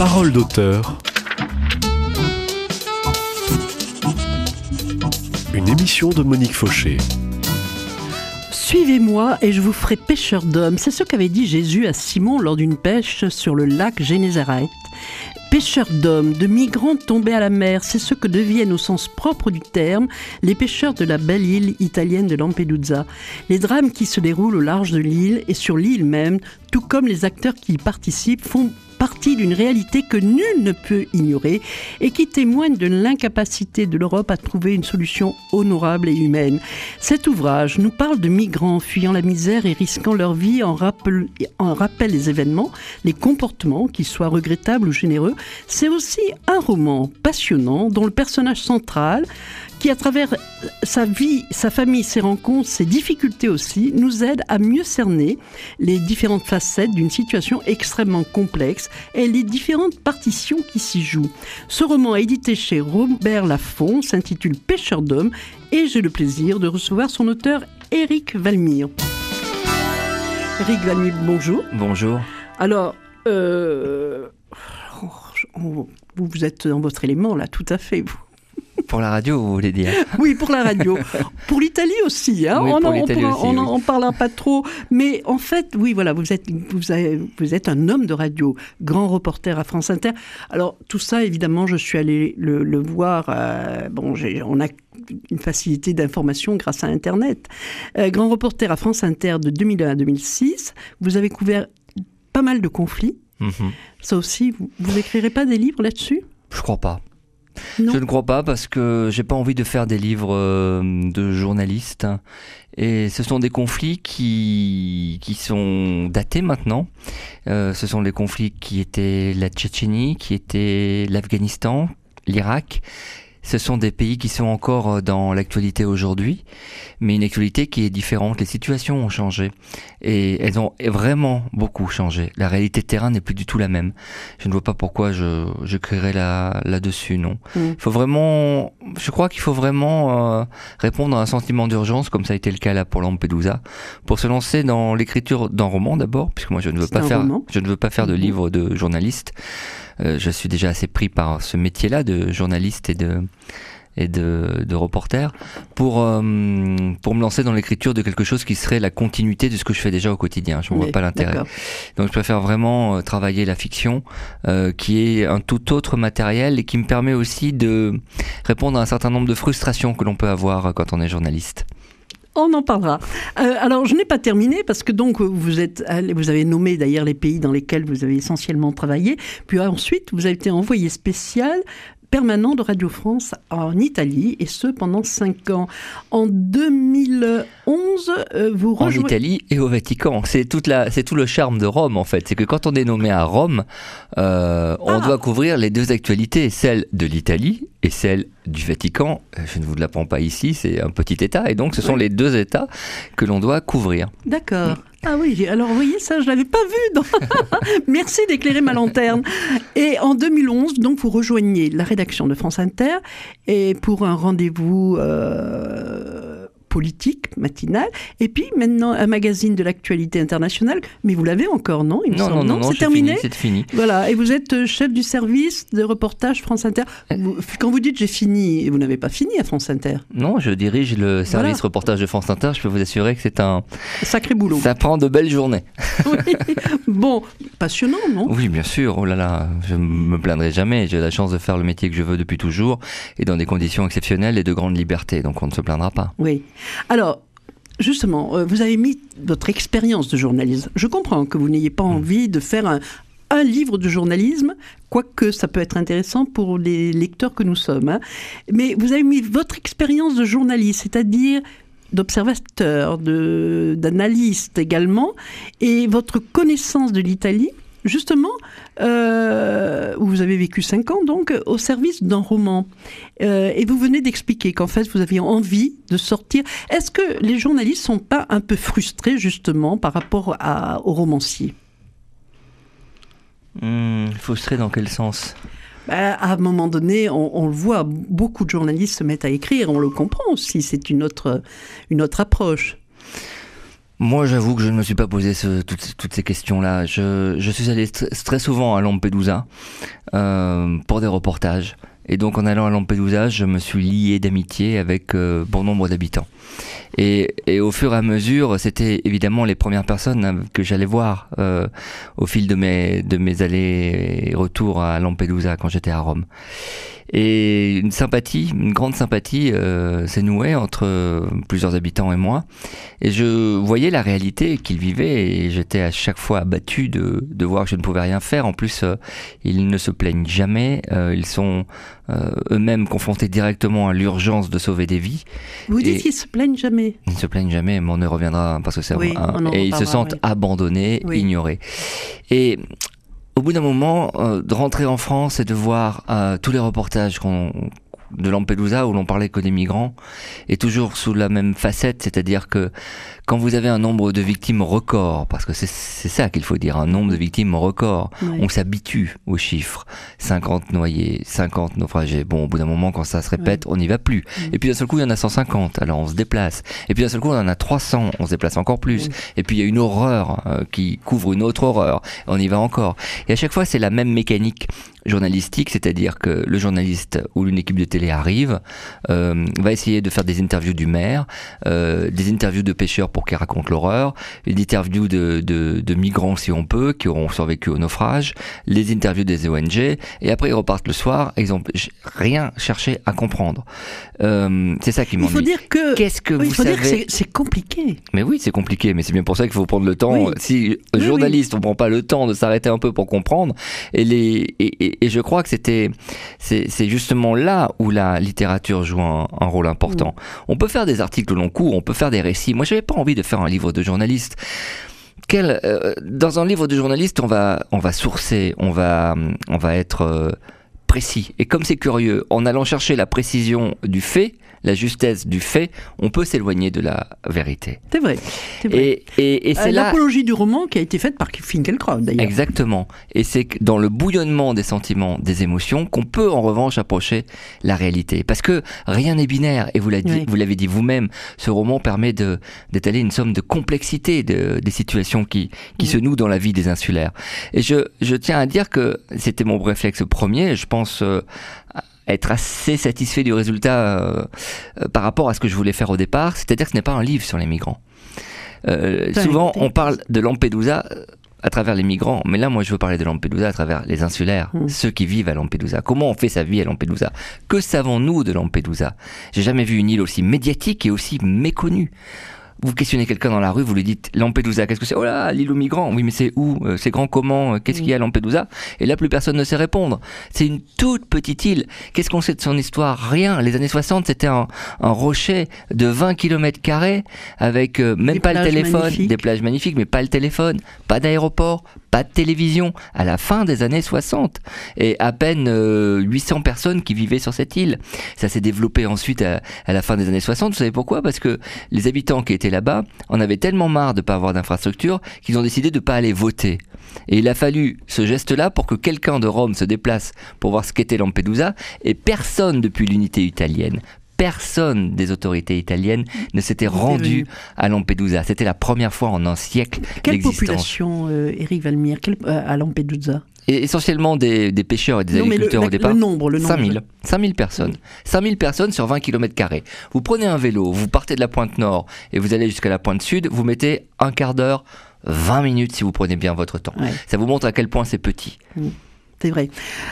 Parole d'auteur. Une émission de Monique Fauché. Suivez-moi et je vous ferai pêcheur d'hommes. C'est ce qu'avait dit Jésus à Simon lors d'une pêche sur le lac Génézareth. Pêcheurs d'hommes, de migrants tombés à la mer, c'est ce que deviennent au sens propre du terme les pêcheurs de la belle île italienne de Lampedusa. Les drames qui se déroulent au large de l'île et sur l'île même, tout comme les acteurs qui y participent, font partie d'une réalité que nul ne peut ignorer et qui témoigne de l'incapacité de l'Europe à trouver une solution honorable et humaine. Cet ouvrage nous parle de migrants fuyant la misère et risquant leur vie en rappel les événements, les comportements, qu'ils soient regrettables ou généreux. C'est aussi un roman passionnant dont le personnage central, qui à travers sa vie, sa famille, ses rencontres, ses difficultés aussi, nous aide à mieux cerner les différentes facettes d'une situation extrêmement complexe et les différentes partitions qui s'y jouent. Ce roman édité chez Robert Laffont s'intitule Pêcheur d'hommes et j'ai le plaisir de recevoir son auteur Éric Valmire. Éric Valmire, bonjour. Bonjour. Alors, vous êtes dans votre élément là, tout à fait, vous. Pour la radio, vous voulez dire? Oui, pour la radio. Pour l'Italie aussi. Hein. Oui, pour l'Italie aussi. On n'en parlera pas trop. Mais en fait, oui, voilà, vous êtes un homme de radio, grand reporter à France Inter. Alors, tout ça, évidemment, je suis allée le voir. On a une facilité d'information grâce à Internet. Grand reporter à France Inter de 2001 à 2006. Vous avez couvert pas mal de conflits. Mm-hmm. Ça aussi, vous n'écrirez pas des livres là-dessus? Je crois pas. Non. Je ne crois pas parce que j'ai pas envie de faire des livres de journalistes et ce sont des conflits qui sont datés maintenant. Ce sont les conflits qui étaient la Tchétchénie, qui étaient l'Afghanistan, l'Irak. Ce sont des pays qui sont encore dans l'actualité aujourd'hui, mais une actualité qui est différente. Les situations ont changé et elles ont vraiment beaucoup changé. La réalité de terrain n'est plus du tout la même. Je ne vois pas pourquoi je créerais là-dessus, non. Il faut vraiment, je crois qu'il faut vraiment répondre à un sentiment d'urgence, comme ça a été le cas là pour Lampedusa, pour se lancer dans l'écriture d'un roman d'abord, puisque moi je ne veux pas faire de livre de journaliste. Je suis déjà assez pris par ce métier-là de journaliste et de reporter pour me lancer dans l'écriture de quelque chose qui serait la continuité de ce que je fais déjà au quotidien. Je ne vois pas l'intérêt. D'accord. Donc je préfère vraiment travailler la fiction qui est un tout autre matériel et qui me permet aussi de répondre à un certain nombre de frustrations que l'on peut avoir quand on est journaliste. On en parlera. Alors, je n'ai pas terminé parce que donc vous avez nommé d'ailleurs les pays dans lesquels vous avez essentiellement travaillé. Puis ensuite, vous avez été envoyé spécial permanent de Radio France en Italie, et ce pendant 5 ans. En 2011, vous rejoignez... En Italie et au Vatican. C'est tout le charme de Rome, en fait. C'est que quand on est nommé à Rome, on doit couvrir les deux actualités, celle de l'Italie et celle du Vatican. Je ne vous l'apprends pas ici, c'est un petit État, et donc ce sont les deux États que l'on doit couvrir. D'accord. Ah oui, alors vous voyez ça, je ne l'avais pas vu. Merci d'éclairer ma lanterne. Et en 2011, donc, vous rejoignez la rédaction de France Inter et pour un rendez-vous politique matinal, et puis maintenant un magazine de l'actualité internationale, mais vous l'avez encore, non? Non, c'est terminé. C'est fini. Voilà, et vous êtes chef du service de reportage France Inter. Quand vous dites j'ai fini, vous n'avez pas fini à France Inter. Non, je dirige le service reportage de France Inter. Je peux vous assurer que c'est un sacré boulot. Ça prend de belles journées. Oui. Bon, passionnant, non? Oui, bien sûr. Oh là là, je me plaindrai jamais. J'ai la chance de faire le métier que je veux depuis toujours et dans des conditions exceptionnelles et de grande liberté. Donc on ne se plaindra pas. Oui. Alors, justement, vous avez mis votre expérience de journaliste. Je comprends que vous n'ayez pas envie de faire un livre de journalisme, quoique ça peut être intéressant pour les lecteurs que nous sommes. Hein. Mais vous avez mis votre expérience de journaliste, c'est-à-dire d'observateur, d'analyste également, et votre connaissance de l'Italie, justement, où vous avez vécu 5 ans, donc, au service d'un roman. Et vous venez d'expliquer qu'en fait, vous aviez envie de sortir. Est-ce que les journalistes ne sont pas un peu frustrés, justement, par rapport aux romanciers? Frustrés dans quel sens? À un moment donné, on le voit, beaucoup de journalistes se mettent à écrire, on le comprend aussi, c'est une autre approche. Moi, j'avoue que je ne me suis pas posé toutes ces questions-là. Je suis allé très souvent à Lampedusa pour des reportages. Et donc, en allant à Lampedusa, je me suis lié d'amitié avec bon nombre d'habitants. Et au fur et à mesure, c'était évidemment les premières personnes que j'allais voir au fil de mes allers et retours à Lampedusa quand j'étais à Rome. Et une grande sympathie s'est nouée entre plusieurs habitants et moi. Et je voyais la réalité qu'ils vivaient et j'étais à chaque fois abattu de voir que je ne pouvais rien faire. En plus, ils ne se plaignent jamais. Ils sont eux-mêmes confrontés directement à l'urgence de sauver des vies. Vous dites qu'ils se plaignent jamais. Ils ne se plaignent jamais, mais on y reviendra parce que c'est et ils se sentent abandonnés, ignorés. Et au bout d'un moment, de rentrer en France et de voir tous les reportages de Lampedusa où l'on parlait que des migrants, et toujours sous la même facette, c'est-à-dire que quand vous avez un nombre de victimes record, parce que c'est ça qu'il faut dire, un nombre de victimes record, on s'habitue aux chiffres, 50 noyés, 50 naufragés, bon, au bout d'un moment, quand ça se répète, on n'y va plus. Et puis d'un seul coup, il y en a 150, alors on se déplace. Et puis d'un seul coup, on en a 300, on se déplace encore plus. Et puis il y a une horreur qui couvre une autre horreur, on y va encore. Et à chaque fois, c'est la même mécanique journalistique, c'est-à-dire que le journaliste ou une équipe de télé arrive, va essayer de faire des interviews du maire, des interviews de pêcheurs pour qu'ils racontent l'horreur, des interviews de migrants si on peut, qui auront survécu au naufrage, les interviews des ONG, et après ils repartent le soir et ils n'ont rien cherché à comprendre. C'est ça qui m'ennuie. Il faut dire que, qu'est-ce que vous savez... dire que c'est compliqué. Mais oui, c'est compliqué, mais c'est bien pour ça qu'il faut prendre le temps. Si journaliste, on prend pas le temps de s'arrêter un peu pour comprendre, et je crois que c'est justement là où la littérature joue un rôle important. On peut faire des articles long cours, on peut faire des récits. Moi, j'avais pas envie de faire un livre de journaliste. Dans un livre de journaliste, on va sourcer, on va être précis. Et comme c'est curieux, en allant chercher la précision du fait, la justesse du fait, on peut s'éloigner de la vérité. C'est vrai. Et c'est l'apologie du roman qui a été faite par Finkielkraut, d'ailleurs. Exactement. Et c'est dans le bouillonnement des sentiments, des émotions, qu'on peut en revanche approcher la réalité. Parce que rien n'est binaire. Et vous l'avez dit vous-même, ce roman permet d'étaler une somme de complexité des situations qui se nouent dans la vie des insulaires. Et je tiens à dire que c'était mon réflexe premier. Je pense être assez satisfait du résultat par rapport à ce que je voulais faire au départ, c'est-à-dire que ce n'est pas un livre sur les migrants. Souvent, on parle de Lampedusa à travers les migrants, mais là, moi, je veux parler de Lampedusa à travers les insulaires, ceux qui vivent à Lampedusa. Comment on fait sa vie à Lampedusa? Que savons-nous de Lampedusa? J'ai jamais vu une île aussi médiatique et aussi méconnue. Vous questionnez quelqu'un dans la rue, vous lui dites Lampedusa, qu'est-ce que c'est? Oh là, l'île aux migrants. Oui, mais c'est où? C'est grand comment? Qu'est-ce qu'il y a à Lampedusa? Et là, plus personne ne sait répondre. C'est une toute petite île. Qu'est-ce qu'on sait de son histoire? Rien. Les années 60, c'était un rocher de 20 km² avec même pas le téléphone, des plages magnifiques, mais pas le téléphone, pas d'aéroport, pas de télévision. À la fin des années 60. Et à peine 800 personnes qui vivaient sur cette île. Ça s'est développé ensuite à la fin des années 60. Vous savez pourquoi? Parce que les habitants qui étaient là-bas en avaient tellement marre de ne pas avoir d'infrastructure qu'ils ont décidé de ne pas aller voter. Et il a fallu ce geste-là pour que quelqu'un de Rome se déplace pour voir ce qu'était Lampedusa, et personne depuis l'unité italienne, personne des autorités italiennes ne s'était rendu à Lampedusa. C'était la première fois en un siècle d'existence. Quelle population, Éric Valmire, à Lampedusa? Et essentiellement des pêcheurs et des agriculteurs au départ. Le nombre. 5000 personnes. 5000 personnes sur 20 km². Vous prenez un vélo, vous partez de la pointe nord et vous allez jusqu'à la pointe sud, vous mettez un quart d'heure, 20 minutes si vous prenez bien votre temps. Ouais. Ça vous montre à quel point c'est petit. C'est vrai.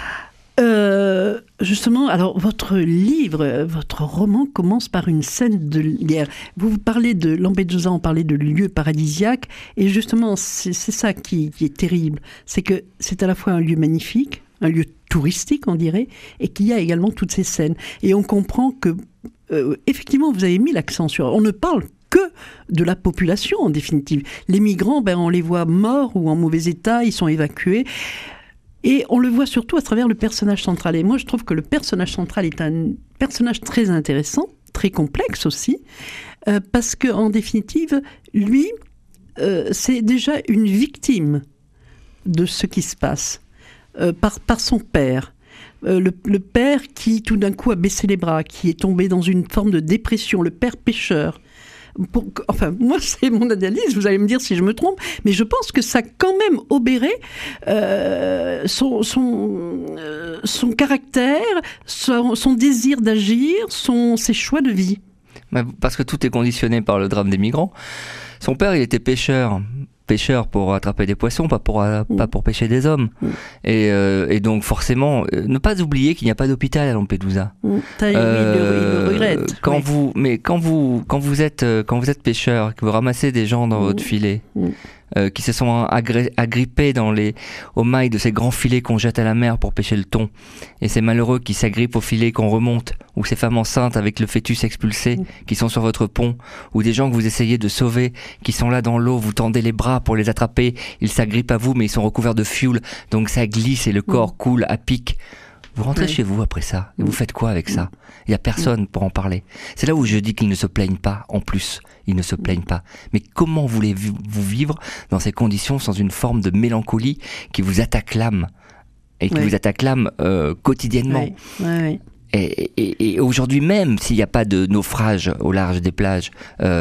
Justement, alors votre livre, votre roman commence par une scène de guerre. Vous parlez de Lampedusa, on parlait de lieux paradisiaques, et justement, c'est ça qui est terrible. C'est que c'est à la fois un lieu magnifique, un lieu touristique, on dirait, et qu'il y a également toutes ces scènes. Et on comprend que, effectivement, vous avez mis l'accent sur... On ne parle que de la population, en définitive. Les migrants, on les voit morts ou en mauvais état, ils sont évacués. Et on le voit surtout à travers le personnage central. Et moi, je trouve que le personnage central est un personnage très intéressant, très complexe aussi, parce qu'en définitive, lui, c'est déjà une victime de ce qui se passe, par son père. Le père qui, tout d'un coup, a baissé les bras, qui est tombé dans une forme de dépression, le père pêcheur. enfin, moi, c'est mon analyse, vous allez me dire si je me trompe, mais je pense que ça a quand même obéré son caractère, son désir d'agir, ses choix de vie. Parce que tout est conditionné par le drame des migrants. Son père, il était pêcheur pour attraper des poissons, pas pour pêcher des hommes. Et donc forcément, ne pas oublier qu'il n'y a pas d'hôpital à Lampedusa. Il le regrette. Quand vous êtes pêcheur, que vous ramassez des gens dans votre filet, qui se sont agrippés aux mailles de ces grands filets qu'on jette à la mer pour pêcher le thon, et ces malheureux qui s'agrippent au filet qu'on remonte, ou ces femmes enceintes avec le fœtus expulsé qui sont sur votre pont, ou des gens que vous essayez de sauver qui sont là dans l'eau, vous tendez les bras pour les attraper, ils s'agrippent à vous mais ils sont recouverts de fioul, donc ça glisse et le corps coule à pic. Vous rentrez chez vous après ça, et vous faites quoi avec ça? Il n'y a personne pour en parler. C'est là où je dis qu'ils ne se plaignent pas, en plus. Ils ne se plaignent pas. Mais comment voulez-vous vivre dans ces conditions sans une forme de mélancolie qui vous attaque l'âme? Et qui vous attaque l'âme quotidiennement. Et aujourd'hui même, s'il n'y a pas de naufrage au large des plages,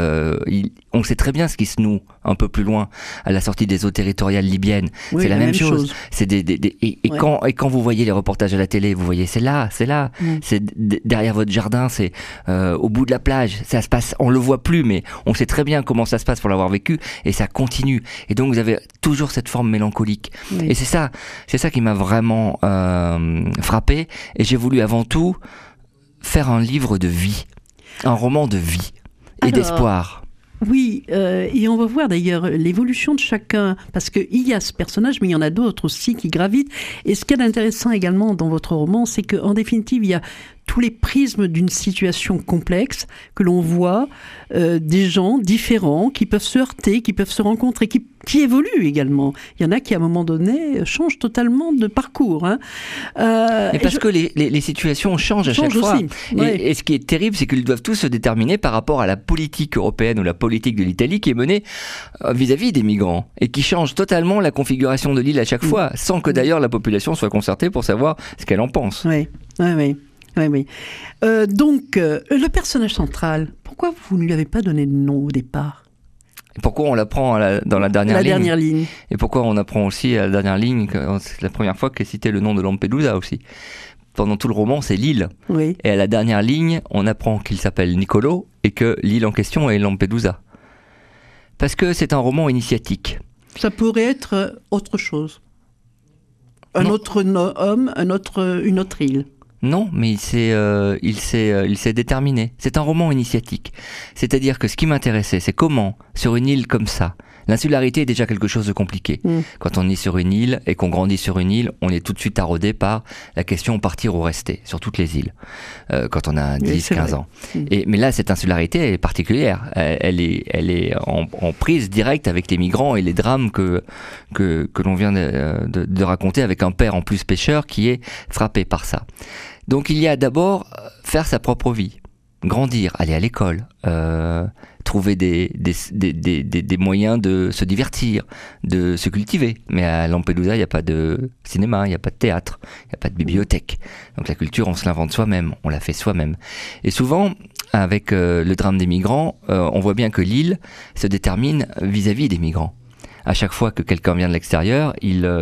on sait très bien ce qui se noue un peu plus loin, à la sortie des eaux territoriales libyennes. C'est la même chose. C'est quand vous voyez les reportages à la télé, vous voyez, c'est là. C'est derrière votre jardin, c'est au bout de la plage. Ça se passe, on le voit plus, mais on sait très bien comment ça se passe pour l'avoir vécu, et ça continue. Et donc vous avez toujours cette forme mélancolique. Et c'est ça qui m'a vraiment frappé. Et j'ai voulu avant tout faire un livre de vie, un roman de vie et d'espoir. Oui, et on va voir d'ailleurs l'évolution de chacun, parce qu'il y a ce personnage, mais il y en a d'autres aussi qui gravitent. Et ce qu'il y a d'intéressant également dans votre roman, c'est qu'en définitive, il y a tous les prismes d'une situation complexe que l'on voit, des gens différents qui peuvent se heurter, qui peuvent se rencontrer, qui évoluent également. Il y en a qui, à un moment donné, changent totalement de parcours. Et parce que les situations changent à chaque fois. Et ce qui est terrible, c'est qu'ils doivent tous se déterminer par rapport à la politique européenne ou la politique de l'Italie qui est menée vis-à-vis des migrants et qui change totalement la configuration de l'île à chaque fois, sans que d'ailleurs la population soit concertée pour savoir ce qu'elle en pense. Oui. Donc, le personnage central, pourquoi vous ne lui avez pas donné de nom au départ? Et pourquoi on l'apprend dans la dernière ligne. Et pourquoi on apprend aussi à la dernière ligne, c'est la première fois qu'est cité le nom de Lampedusa aussi. Pendant tout le roman, c'est l'île. Oui. Et à la dernière ligne, on apprend qu'il s'appelle Niccolò et que l'île en question est Lampedusa. Parce que c'est un roman initiatique. Ça pourrait être autre chose. Un autre homme, une autre île. Non, mais il s'est déterminé. C'est un roman initiatique. C'est-à-dire que ce qui m'intéressait, c'est comment, sur une île comme ça, l'insularité est déjà quelque chose de compliqué. Quand on est sur une île et qu'on grandit sur une île, on est tout de suite taraudé par la question partir ou rester, sur toutes les îles, quand on a 10-15 ans. Mais là, cette insularité est particulière. Elle est en prise directe avec les migrants et les drames que l'on vient de raconter, avec un père en plus pêcheur qui est frappé par ça. Donc il y a d'abord faire sa propre vie, grandir, aller à l'école, trouver des moyens de se divertir, de se cultiver. Mais à Lampedusa, il n'y a pas de cinéma, il n'y a pas de théâtre, il n'y a pas de bibliothèque. Donc la culture, on se l'invente soi-même, on la fait soi-même. Et souvent, avec le drame des migrants, on voit bien que l'île se détermine vis-à-vis des migrants. À chaque fois que quelqu'un vient de l'extérieur,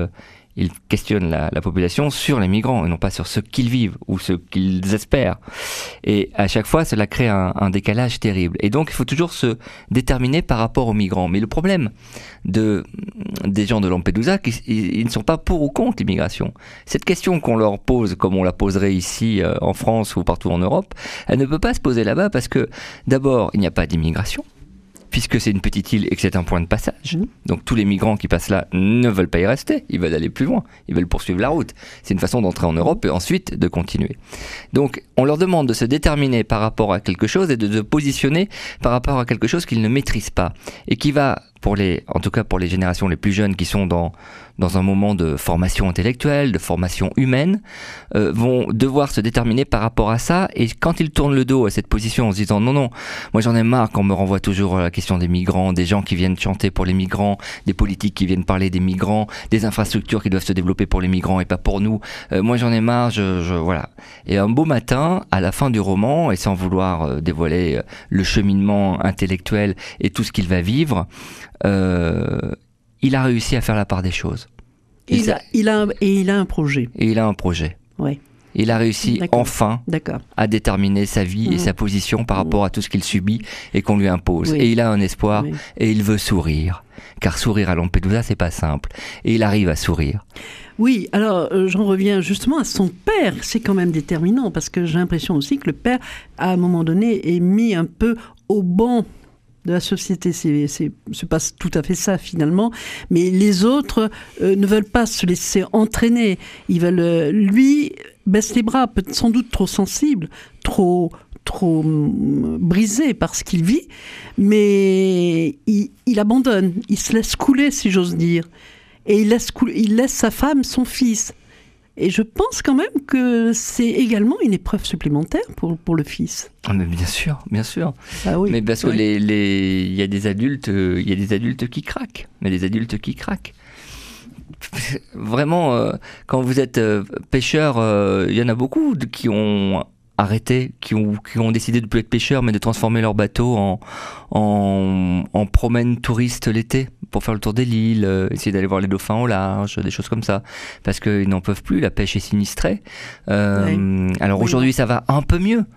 il questionne la population sur les migrants et non pas sur ce qu'ils vivent ou ce qu'ils espèrent. Et à chaque fois, cela crée un décalage terrible. Et donc, il faut toujours se déterminer par rapport aux migrants. Mais le problème des gens de Lampedusa, ils ne sont pas pour ou contre l'immigration. Cette question qu'on leur pose, comme on la poserait ici en France ou partout en Europe, elle ne peut pas se poser là-bas parce que, d'abord, il n'y a pas d'immigration, puisque c'est une petite île et que c'est un point de passage. Donc tous les migrants qui passent là ne veulent pas y rester, ils veulent aller plus loin, ils veulent poursuivre la route. C'est une façon d'entrer en Europe et ensuite de continuer. Donc on leur demande de se déterminer par rapport à quelque chose et de se positionner par rapport à quelque chose qu'ils ne maîtrisent pas et qui va en tout cas pour les générations les plus jeunes qui sont dans un moment de formation intellectuelle, de formation humaine, vont devoir se déterminer par rapport à ça. Et quand ils tournent le dos à cette position en se disant non, moi j'en ai marre qu'on me renvoie toujours à la question des migrants, des gens qui viennent chanter pour les migrants, des politiques qui viennent parler des migrants, des infrastructures qui doivent se développer pour les migrants et pas pour nous. Moi j'en ai marre, voilà. Et un beau matin, à la fin du roman, et sans vouloir dévoiler le cheminement intellectuel et tout ce qu'il va vivre, il a réussi à faire la part des choses. Il a un projet. Et il a un projet. Ouais. Il a réussi enfin à déterminer sa vie et sa position par rapport à tout ce qu'il subit et qu'on lui impose. Oui. Et il a un espoir et il veut sourire. Car sourire à Lampedusa, c'est pas simple. Et il arrive à sourire. Oui, alors j'en reviens justement à son père. C'est quand même déterminant parce que j'ai l'impression aussi que le père, à un moment donné, est mis un peu au banc de la société. C'est pas tout à fait ça finalement, mais les autres ne veulent pas se laisser entraîner. Ils veulent, lui, baisse les bras, peut-être sans doute trop sensible, trop brisé par ce qu'il vit, mais il abandonne, il se laisse couler, si j'ose dire, et il laisse sa femme, son fils. Et je pense quand même que c'est également une épreuve supplémentaire pour le fils. Ah mais bien sûr. Ah oui, mais parce que il y a des adultes qui craquent. Vraiment, quand vous êtes pêcheur, il y en a beaucoup qui ont arrêté, qui ont décidé de ne plus être pêcheurs, mais de transformer leur bateau en promène touriste l'été, pour faire le tour des îles, essayer d'aller voir les dauphins au large, des choses comme ça, parce qu'ils n'en peuvent plus, la pêche est sinistrée. Alors aujourd'hui, ça va un peu mieux,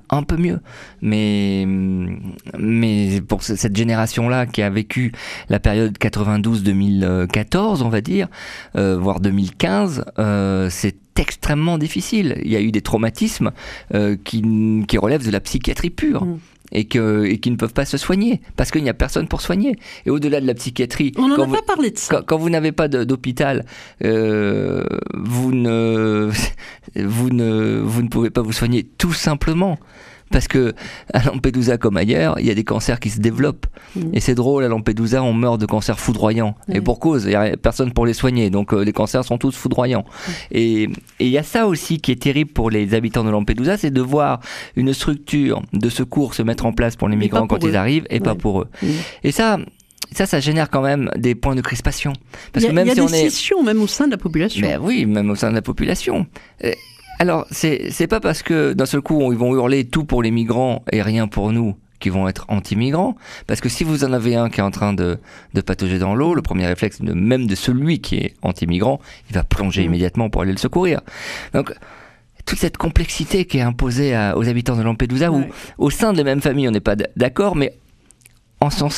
mais pour cette génération-là qui a vécu la période 92-2014, on va dire, voire 2015, c'est extrêmement difficile. Il y a eu des traumatismes qui relèvent de la psychiatrie pure. Et qui ne peuvent pas se soigner parce qu'il n'y a personne pour soigner. Et au-delà de la psychiatrie, on n'en a pas parlé de ça. Quand vous n'avez pas d'hôpital, vous ne pouvez pas vous soigner tout simplement. Parce que à Lampedusa comme ailleurs, il y a des cancers qui se développent. Et c'est drôle, à Lampedusa, on meurt de cancers foudroyants. Et pour cause, il n'y a personne pour les soigner. Donc les cancers sont tous foudroyants. Et il y a ça aussi qui est terrible pour les habitants de Lampedusa, c'est de voir une structure de secours se mettre en place pour les migrants quand ils arrivent et pas pour eux. Et ça génère quand même des points de crispation. Parce que même il y a des scissions, même au sein de la population. Mais oui, même au sein de la population. Alors, c'est pas parce que d'un seul coup, ils vont hurler tout pour les migrants et rien pour nous qui vont être anti-migrants. Parce que si vous en avez un qui est en train de patauger dans l'eau, le premier réflexe, même de celui qui est anti-migrant, il va plonger immédiatement pour aller le secourir. Donc, toute cette complexité qui est imposée aux habitants de Lampedusa, où au sein de la même famille, on n'est pas d'accord, mais en son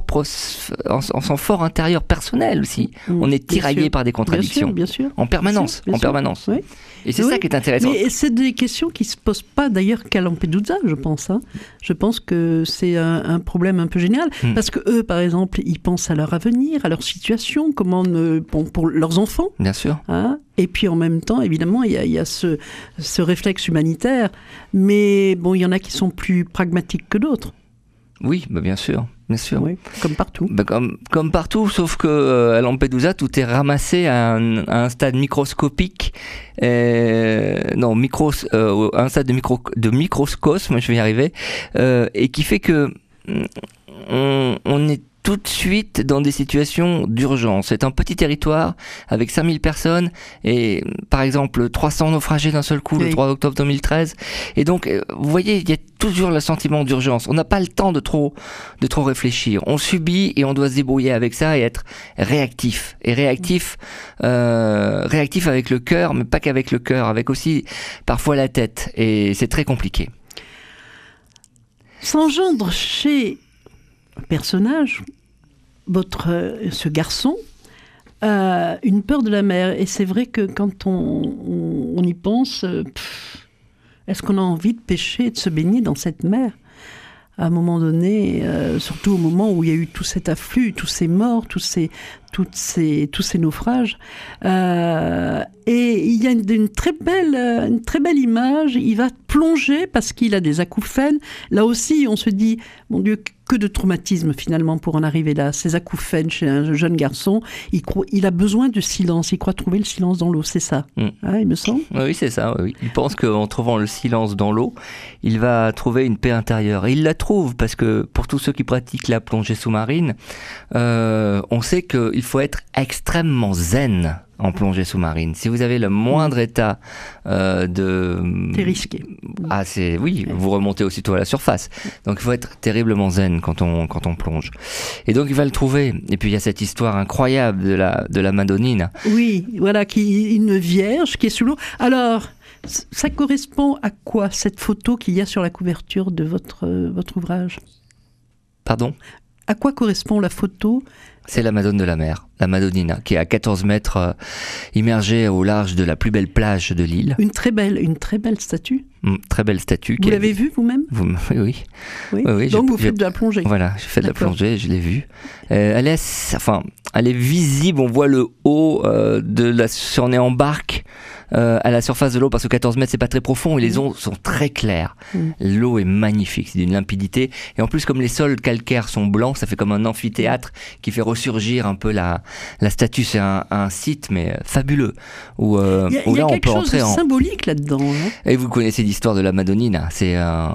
fort intérieur personnel aussi. On est tiraillé par des contradictions. Bien sûr. En permanence. Oui. Et c'est ça qui est intéressant. Mais c'est des questions qui ne se posent pas d'ailleurs qu'à Lampedusa, je pense. Je pense que c'est un problème un peu général. Parce que eux, par exemple, ils pensent à leur avenir, à leur situation, pour leurs enfants. Bien sûr. Et puis en même temps, évidemment, il y a ce réflexe humanitaire. Mais bon, il y en a qui sont plus pragmatiques que d'autres. Oui, bien sûr. Oui, comme partout. Comme partout, sauf que à Lampedusa, tout est ramassé à un stade microscopique. Un stade de microcosme, je vais y arriver, et qui fait que on est tout de suite dans des situations d'urgence. C'est un petit territoire avec 5000 personnes et par exemple 300 naufragés d'un seul coup le 3 octobre 2013. Et donc, vous voyez, il y a toujours le sentiment d'urgence. On n'a pas le temps de trop réfléchir. On subit et on doit se débrouiller avec ça et être réactif. Et réactif avec le cœur, mais pas qu'avec le cœur, avec aussi parfois la tête. Et c'est très compliqué. S'engendre chez un personnage, ce garçon, une peur de la mer. Et c'est vrai que quand on y pense, est-ce qu'on a envie de pêcher et de se baigner dans cette mer ? À un moment donné, surtout au moment où il y a eu tout cet afflux, tous ces morts, tous ces naufrages. Et il y a une très belle image. Il va plonger parce qu'il a des acouphènes. Là aussi, on se dit, mon Dieu, que de traumatisme finalement pour en arriver là. Ces acouphènes chez un jeune garçon, il a besoin de silence, il croit trouver le silence dans l'eau, c'est ça, il me semble. Oui, c'est ça, oui. Il pense qu'en trouvant le silence dans l'eau, il va trouver une paix intérieure. Et il la trouve, parce que pour tous ceux qui pratiquent la plongée sous-marine, on sait qu'il faut être extrêmement zen en plongée sous-marine. Si vous avez le moindre état C'est risqué. Ah, oui, vous remontez aussitôt à la surface. Donc il faut être terriblement zen quand on plonge. Et donc il va le trouver. Et puis il y a cette histoire incroyable de la Madonnina. Oui, voilà, une vierge qui est sous l'eau. Alors, ça correspond à quoi, cette photo qu'il y a sur la couverture de votre ouvrage ? Pardon ? À quoi correspond la photo ? C'est la Madone de la mer, la Madonnina, qui est à 14 mètres, immergée au large de la plus belle plage de l'île. Une très belle statue. Très belle statue. Vous l'avez vue vous-même ? Oui. Donc vous faites de la plongée. Voilà, j'ai fait de la plongée, je l'ai vue. Elle est visible, on voit le haut si on est en barque, à la surface de l'eau, parce que 14 mètres c'est pas très profond et les ondes sont très claires. L'eau est magnifique, c'est d'une limpidité, et en plus comme les sols calcaires sont blancs, ça fait comme un amphithéâtre qui fait ressurgir un peu la statue. C'est un site mais fabuleux où là on peut entrer en symbolique là-dedans. Et vous connaissez l'histoire de la Madonnina, c'est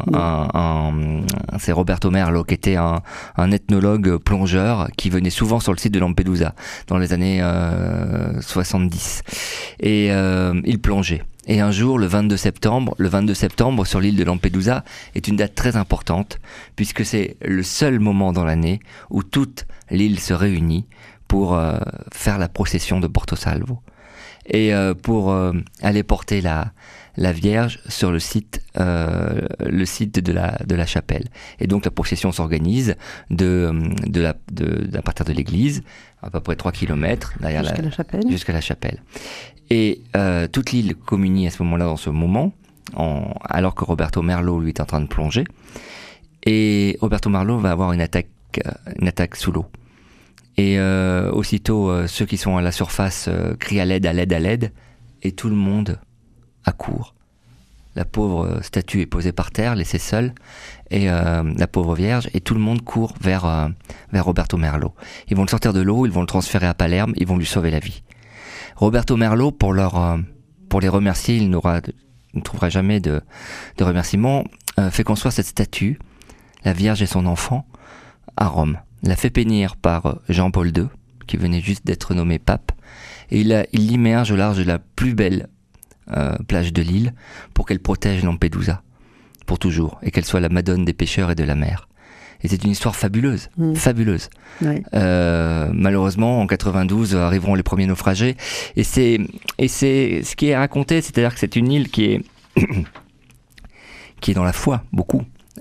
c'est Roberto Merlo qui était un ethnologue plongeur qui venait souvent sur le site de Lampedusa dans les années 70 et il plongeait. Et un jour, le 22 septembre, sur l'île de Lampedusa, est une date très importante, puisque c'est le seul moment dans l'année où toute l'île se réunit pour faire la procession de Porto Salvo. Et pour aller porter la Vierge sur le site de la chapelle. Et donc la procession s'organise à partir de l'église, à peu près 3 km jusqu'à la chapelle. Et toute l'île communie à ce moment-là, dans ce moment, alors que Roberto Merlo, lui, est en train de plonger. Et Roberto Merlo va avoir une attaque sous l'eau. Et aussitôt, ceux qui sont à la surface crient à l'aide, à l'aide, à l'aide, et tout le monde accourt. La pauvre statue est posée par terre, laissée seule, et la pauvre Vierge, et tout le monde court vers Roberto Merlo. Ils vont le sortir de l'eau, ils vont le transférer à Palerme, ils vont lui sauver la vie. Roberto Merlo, pour les remercier, il ne trouvera jamais de remerciements, fait construire cette statue, la Vierge et son enfant, à Rome. L'a fait bénir par Jean-Paul II, qui venait juste d'être nommé pape, et il l'immerge au large de la plus belle plage de l'île pour qu'elle protège Lampedusa pour toujours, et qu'elle soit la Madone des pêcheurs et de la mer. Et c'est une histoire fabuleuse, fabuleuse. Ouais. Malheureusement, en 92 arriveront les premiers naufragés, et c'est ce qui est raconté, c'est-à-dire que c'est une île qui est dans la foi, beaucoup.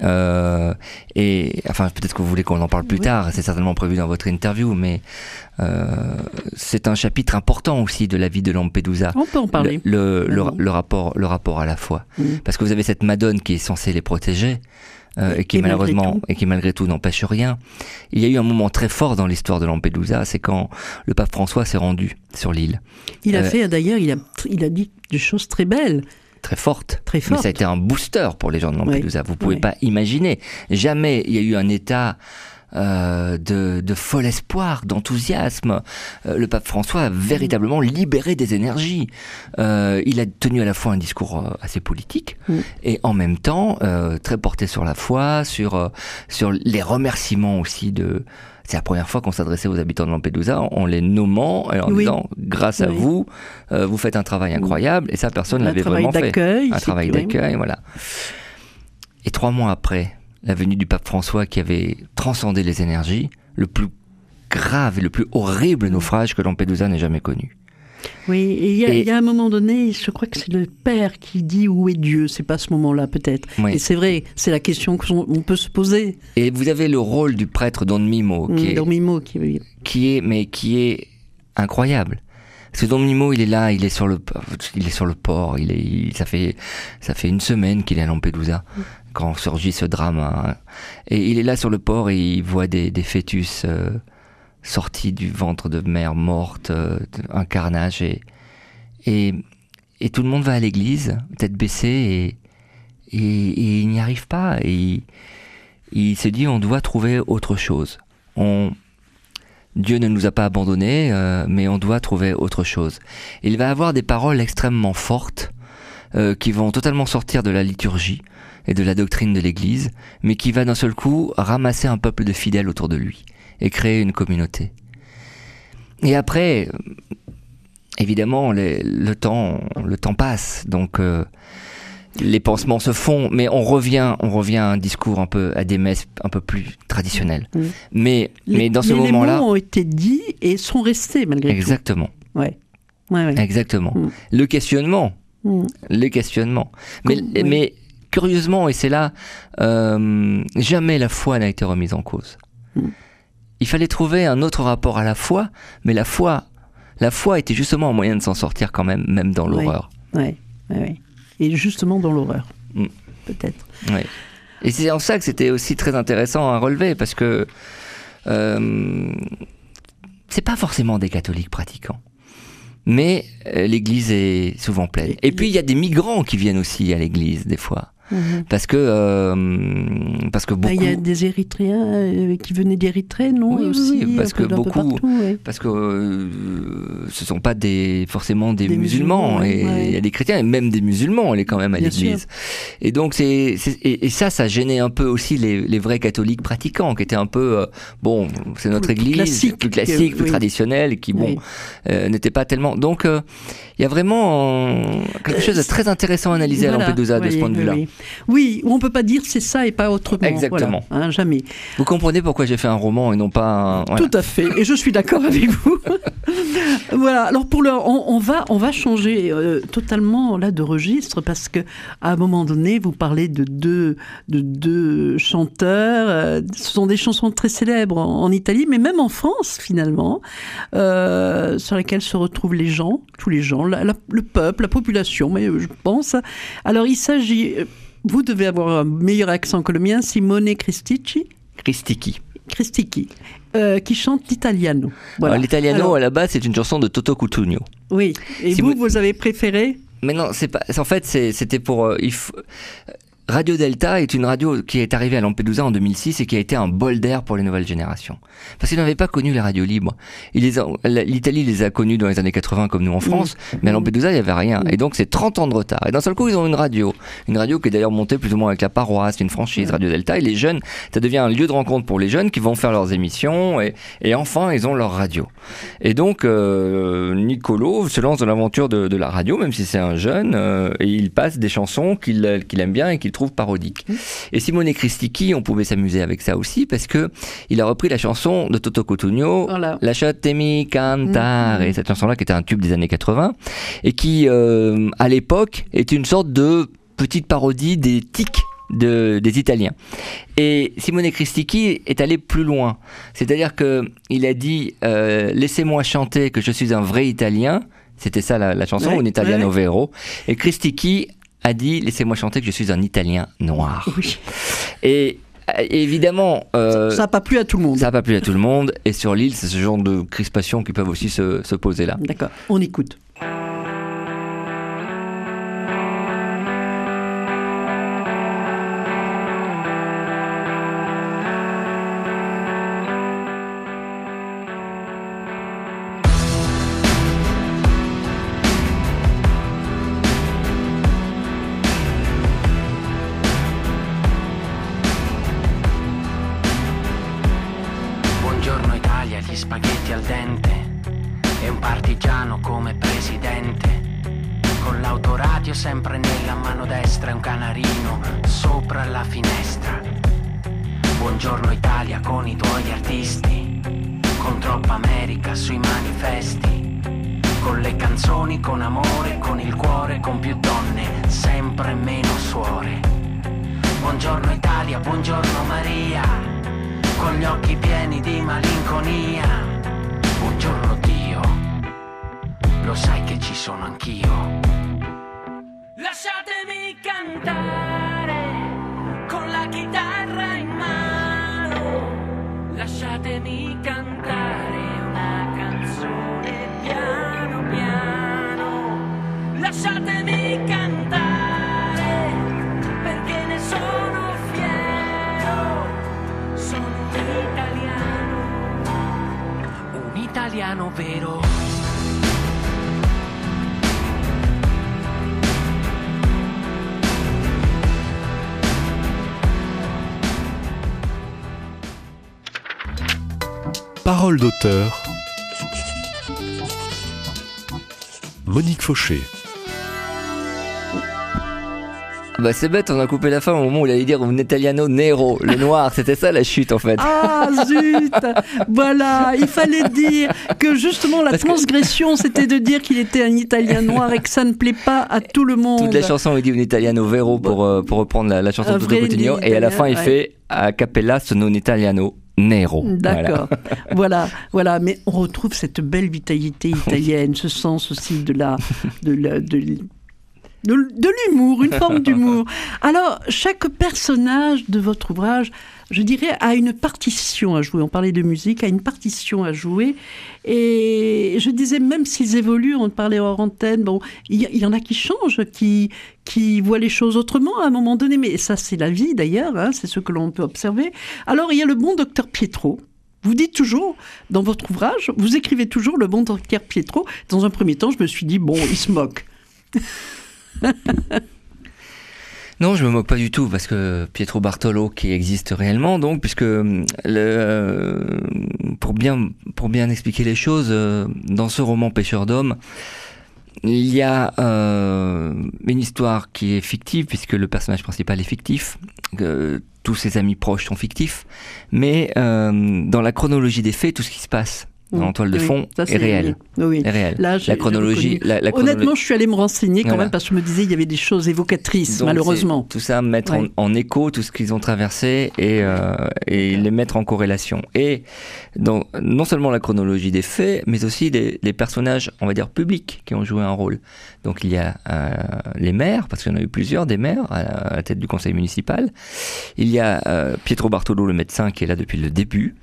Et enfin, peut-être que vous voulez qu'on en parle plus tard, c'est certainement prévu dans votre interview, mais c'est un chapitre important aussi de la vie de Lampedusa. On peut en parler. Le rapport à la foi. Parce que vous avez cette Madone qui est censée les protéger, et qui malgré tout n'empêche rien. Il y a eu un moment très fort dans l'histoire de Lampedusa, c'est quand le pape François s'est rendu sur l'île. Il a fait, d'ailleurs, il a dit des choses très belles. Très forte. Mais ça a été un booster pour les gens de Lampedusa. Vous pouvez pas imaginer. Jamais il y a eu un état de fol espoir, d'enthousiasme. Le pape François a véritablement libéré des énergies. Il a tenu à la fois un discours assez politique et en même temps très porté sur la foi, sur les remerciements aussi de... C'est la première fois qu'on s'adressait aux habitants de Lampedusa en les nommant et en disant grâce à vous, vous faites un travail incroyable, et ça personne ne l'avait vraiment fait. Un travail d'accueil, voilà. Et 3 mois après la venue du pape François, qui avait transcendé les énergies, le plus grave et le plus horrible naufrage que Lampedusa n'ait jamais connu. Oui, et il y a un moment donné, je crois que c'est le père qui dit où est Dieu, c'est pas ce moment-là peut-être. Oui. Et c'est vrai, c'est la question qu'on peut se poser. Et vous avez le rôle du prêtre Don Mimo, qui est incroyable. Parce que Don Mimo, il est là, il est sur le port, ça fait 1 semaine qu'il est à Lampedusa quand surgit ce drame, hein. Et il est là sur le port et il voit des fœtus sortis du ventre de mère morte, un carnage, et tout le monde va à l'église, tête baissée, et il n'y arrive pas, et il se dit on doit trouver autre chose. Dieu ne nous a pas abandonnés, mais on doit trouver autre chose. Il va avoir des paroles extrêmement fortes qui vont totalement sortir de la liturgie et de la doctrine de l'Église, mais qui va d'un seul coup ramasser un peuple de fidèles autour de lui et créer une communauté. Et après, évidemment, le temps passe, donc les pansements se font, mais on revient à un discours à des messes un peu plus traditionnelles. Mais dans ce moment-là, les mots ont été dits et sont restés malgré tout. Exactement. Ouais. Exactement. Le questionnement. Mais curieusement, et c'est là, jamais la foi n'a été remise en cause. Il fallait trouver un autre rapport à la foi, mais la foi était justement un moyen de s'en sortir quand même dans l'horreur. Ouais. Et justement dans l'horreur, peut-être. Ouais. Et c'est en ça que c'était aussi très intéressant à relever, parce que c'est pas forcément des catholiques pratiquants. Mais l'église est souvent pleine. Et puis il y a des migrants qui viennent aussi à l'église des fois. Parce que beaucoup. Il y a des Érythréens qui venaient d'Érythrée, non? Oui, parce que beaucoup. Partout, parce que ce sont pas forcément des musulmans. Il y a des chrétiens et même des musulmans, elle est quand même à l'église. Et donc et ça gênait un peu aussi les vrais catholiques pratiquants, qui étaient un peu c'est notre église, plus classique, plus traditionnelle, et qui n'était pas tellement. Donc il y a vraiment quelque chose de très intéressant à analyser à Lampedusa de ce point de vue-là. Oui, on peut pas dire c'est ça et pas autrement. Exactement. Voilà, jamais. Vous comprenez pourquoi j'ai fait un roman et non pas un... Voilà. Tout à fait, et je suis d'accord avec vous. Voilà, alors pour on va changer totalement là de registre, parce que à un moment donné, vous parlez de deux chanteurs. Ce sont des chansons très célèbres en Italie, mais même en France finalement, sur lesquelles se retrouvent les gens, tous les gens, le peuple, la population, mais je pense. Alors il s'agit... Vous devez avoir un meilleur accent que le mien, Simone Cristichi, qui chante l'italiano. Voilà. L'italiano, à la base, c'est une chanson de Toto Cutugno. Oui, et vous avez préféré? Mais non, c'est pas. En fait, c'était pour. Radio Delta est une radio qui est arrivée à Lampedusa en 2006 et qui a été un bol d'air pour les nouvelles générations. Parce qu'ils n'avaient pas connu les radios libres. L'Italie les a connus dans les années 80 comme nous en France, mais à Lampedusa, il n'y avait rien. Et donc, c'est 30 ans de retard. Et d'un seul coup, ils ont une radio. Une radio qui est d'ailleurs montée plus ou moins avec la paroisse, une franchise, Radio Delta. Et les jeunes, ça devient un lieu de rencontre pour les jeunes qui vont faire leurs émissions. Et enfin, ils ont leur radio. Et donc, Nicolo se lance dans l'aventure de la radio, même si c'est un jeune, et il passe des chansons qu'il aime bien et qu'il trouve parodique. Et Simone Cristichi, on pouvait s'amuser avec ça aussi, parce que il a repris la chanson de Toto Cutugno, Lasciatemi cantare, cette chanson-là qui était un tube des années 80, et qui, à l'époque, était une sorte de petite parodie des tics des Italiens. Et Simone Cristichi est allé plus loin. C'est-à-dire que il a dit laissez-moi chanter que je suis un vrai Italien. C'était ça la chanson, un Italiano vero. Et Cristichi a dit laissez-moi chanter que je suis un Italien noir. Oui. Et évidemment, ça n'a pas plu à tout le monde. Ça n'a pas plu à tout le monde. Et sur l'île, c'est ce genre de crispations qui peuvent aussi se poser là. D'accord. On écoute. Sempre nella mano destra e un canarino sopra la finestra. Buongiorno Italia con i tuoi artisti, con troppa America sui manifesti, con le canzoni, con amore, con il cuore, con più donne, sempre meno suore. Buongiorno Italia, buongiorno Maria, con gli occhi pieni di malinconia. Buongiorno Dio, lo sai che ci sono anch'io. Lasciatemi cantare con la chitarra in mano, lasciatemi cantare una canzone piano piano, lasciatemi cantare perché ne sono fiero, italiano vero. Parole d'auteur. Monique Fauché. Bah c'est bête, on a coupé la fin au moment où il allait dire un italiano nero, le noir, c'était ça la chute en fait. Ah zut. Voilà, il fallait dire que justement la transgression c'était de dire qu'il était un italien noir et que ça ne plaît pas à tout le monde. Toute la chanson il dit un italiano vero pour reprendre la chanson de Toto Cutugno et à la fin il fait a cappella sono un italiano nero. D'accord, voilà, mais on retrouve cette belle vitalité italienne, ce sens aussi de l'humour, une forme d'humour. Alors, chaque personnage de votre ouvrage, je dirais, a une partition à jouer. On parlait de musique, a une partition à jouer. Et je disais, même s'ils évoluent, on parlait hors antenne, bon, il y en a qui changent, qui voient les choses autrement à un moment donné. Mais ça, c'est la vie d'ailleurs, hein, c'est ce que l'on peut observer. Alors, il y a le bon docteur Pietro. Vous dites toujours, dans votre ouvrage, vous écrivez toujours le bon docteur Pietro. Dans un premier temps, je me suis dit, bon, il se moque. Non, je me moque pas du tout parce que Pietro Bartolo qui existe réellement, donc puisque pour bien expliquer les choses, dans ce roman Pêcheur d'hommes, il y a une histoire qui est fictive puisque le personnage principal est fictif, tous ses amis proches sont fictifs, mais dans la chronologie des faits, tout ce qui se passe en toile de fond est réel. Oui. Est réel. Là, la chronologie. Honnêtement, je suis allée me renseigner quand même parce que je me disais il y avait des choses évocatrices, donc, malheureusement. Tout ça, mettre en écho tout ce qu'ils ont traversé et les mettre en corrélation. Et donc, non seulement la chronologie des faits, mais aussi les personnages, on va dire, publics qui ont joué un rôle. Donc il y a les maires, parce qu'il y en a eu plusieurs, des maires à la tête du conseil municipal. Il y a Pietro Bartolo, le médecin, qui est là depuis le début.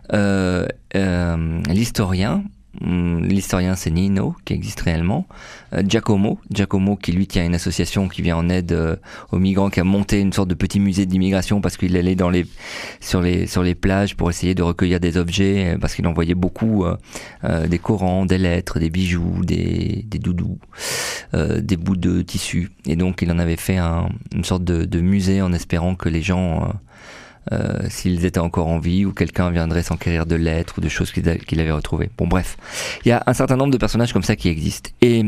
L'historien c'est Nino qui existe réellement, Giacomo qui lui tient une association qui vient en aide aux migrants, qui a monté une sorte de petit musée d'immigration parce qu'il allait sur les plages pour essayer de recueillir des objets parce qu'il envoyait beaucoup des Corans, des lettres, des bijoux, des doudous, des bouts de tissu, et donc il en avait fait une sorte de musée en espérant que les gens s'ils étaient encore en vie ou quelqu'un viendrait s'enquérir de lettres ou de choses qu'il avait retrouvées. Bon bref, il y a un certain nombre de personnages comme ça qui existent. Et